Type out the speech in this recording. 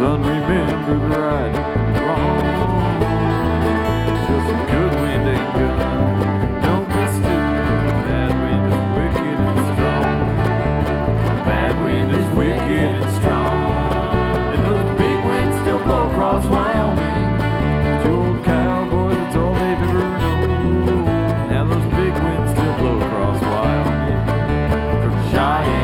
sun remember the right and wrong. Just a good wind ain't good. Don't be stupid. Bad wind is wicked and strong. Bad wind is wicked and strong.